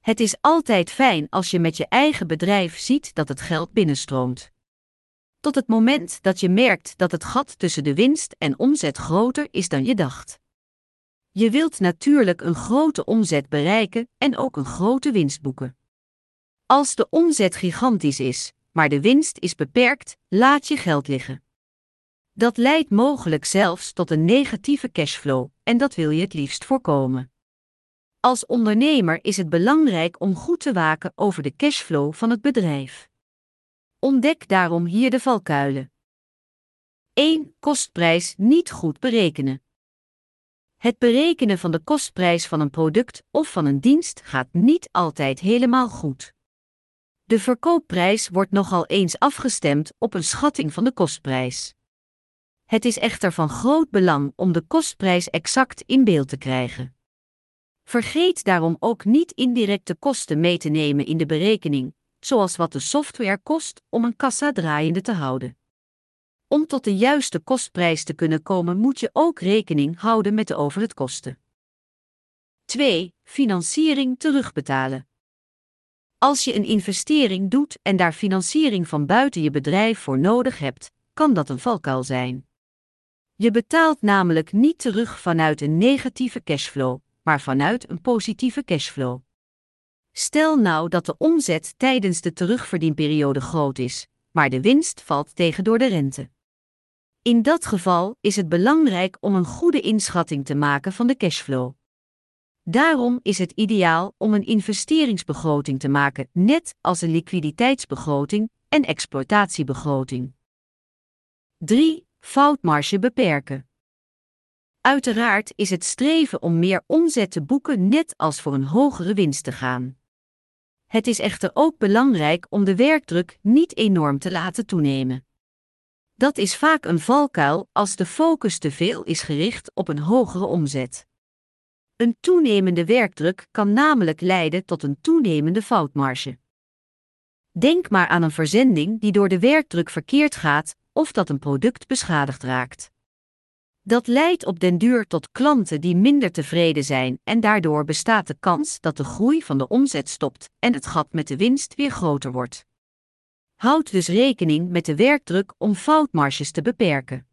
Het is altijd fijn als je met je eigen bedrijf ziet dat het geld binnenstroomt. Tot het moment dat je merkt dat het gat tussen de winst en omzet groter is dan je dacht. Je wilt natuurlijk een grote omzet bereiken en ook een grote winst boeken. Als de omzet gigantisch is, maar de winst is beperkt, laat je geld liggen. Dat leidt mogelijk zelfs tot een negatieve cashflow, en dat wil je het liefst voorkomen. Als ondernemer is het belangrijk om goed te waken over de cashflow van het bedrijf. Ontdek daarom hier de valkuilen. 1. Kostprijs niet goed berekenen. Het berekenen van de kostprijs van een product of van een dienst gaat niet altijd helemaal goed. De verkoopprijs wordt nogal eens afgestemd op een schatting van de kostprijs. Het is echter van groot belang om de kostprijs exact in beeld te krijgen. Vergeet daarom ook niet indirecte kosten mee te nemen in de berekening, zoals wat de software kost om een kassa draaiende te houden. Om tot de juiste kostprijs te kunnen komen moet je ook rekening houden met de overheadkosten. 2. Financiering terugbetalen. Als je een investering doet en daar financiering van buiten je bedrijf voor nodig hebt, kan dat een valkuil zijn. Je betaalt namelijk niet terug vanuit een negatieve cashflow, maar vanuit een positieve cashflow. Stel nou dat de omzet tijdens de terugverdienperiode groot is, maar de winst valt tegen door de rente. In dat geval is het belangrijk om een goede inschatting te maken van de cashflow. Daarom is het ideaal om een investeringsbegroting te maken, net als een liquiditeitsbegroting en exploitatiebegroting. 3. Foutmarge beperken. Uiteraard is het streven om meer omzet te boeken net als voor een hogere winst te gaan. Het is echter ook belangrijk om de werkdruk niet enorm te laten toenemen. Dat is vaak een valkuil als de focus te veel is gericht op een hogere omzet. Een toenemende werkdruk kan namelijk leiden tot een toenemende foutmarge. Denk maar aan een verzending die door de werkdruk verkeerd gaat of dat een product beschadigd raakt. Dat leidt op den duur tot klanten die minder tevreden zijn en daardoor bestaat de kans dat de groei van de omzet stopt en het gat met de winst weer groter wordt. Houd dus rekening met de werkdruk om foutmarges te beperken.